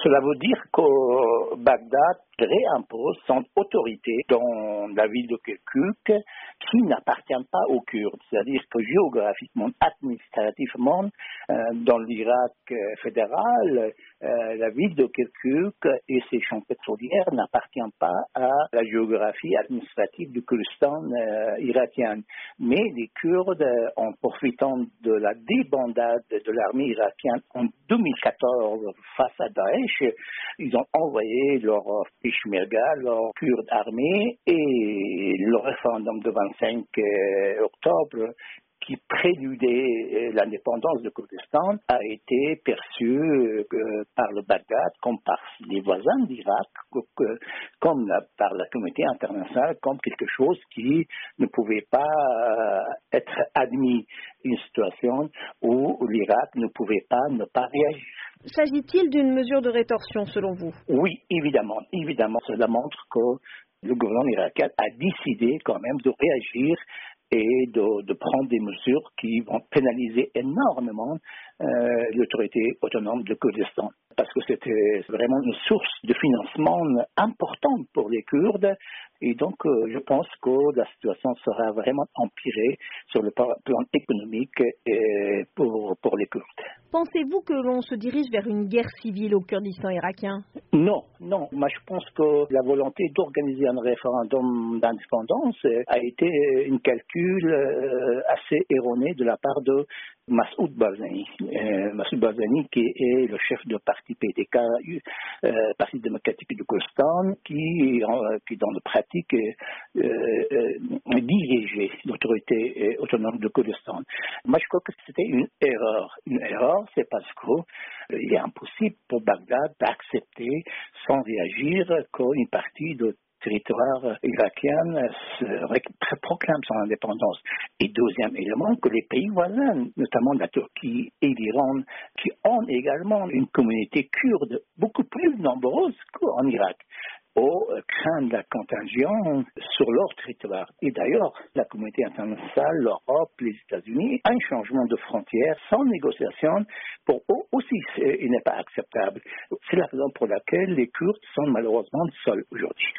Cela veut dire que Bagdad réimpose son autorité dans la ville de Kirkuk qui n'appartient pas aux Kurdes. C'est-à-dire que géographiquement, administrativement, dans l'Irak fédéral, la ville de Kirkuk et ses champs pétrolières n'appartiennent pas à la géographie administrative du Kurdistan irakien. Mais les Kurdes, en profitant de la débandade de l'armée irakienne en 2014 face à Daesh, ils ont envoyé leurs Peshmerga, leurs Kurdes armés, et le référendum de 25 octobre qui préludait l'indépendance du Kurdistan a été perçu par le Bagdad comme par les voisins d'Irak, comme par la communauté internationale, comme quelque chose qui ne pouvait pas être admis. Une situation où l'Irak ne pouvait pas ne pas réagir. S'agit-il d'une mesure de rétorsion selon vous? Oui, évidemment. Évidemment, cela montre que le gouvernement irakien a décidé quand même de réagir et de prendre des mesures qui vont pénaliser énormément l'autorité autonome du Kurdistan. Parce que c'était vraiment une source de financement importante pour les Kurdes. Et donc, je pense que la situation sera vraiment empirée sur le plan économique pour les Kurdes. Pensez-vous que l'on se dirige vers une guerre civile au Kurdistan irakien? Non. Moi, je pense que la volonté d'organiser un référendum d'indépendance a été un calcul assez erroné de la part de Massoud Barzani. Massoud Barzani, qui est le chef du parti PDK, Parti démocratique du Kurdistan, qui dans la pratique dirigeait l'autorité autonome du Kurdistan. Moi, je crois que c'était une erreur. Une erreur, c'est parce qu'il est impossible pour Bagdad d'accepter sans réagir qu'une partie de territoire irakien proclame son indépendance. Et deuxième élément, que les pays voisins, notamment la Turquie et l'Iran, qui ont également une communauté kurde beaucoup plus nombreuse qu'en Irak, craignent la contagion sur leur territoire. Et d'ailleurs, la communauté internationale, l'Europe, les États-Unis, un changement de frontière sans négociation, pour eux aussi, il n'est pas acceptable. C'est la raison pour laquelle les Kurdes sont malheureusement seuls aujourd'hui.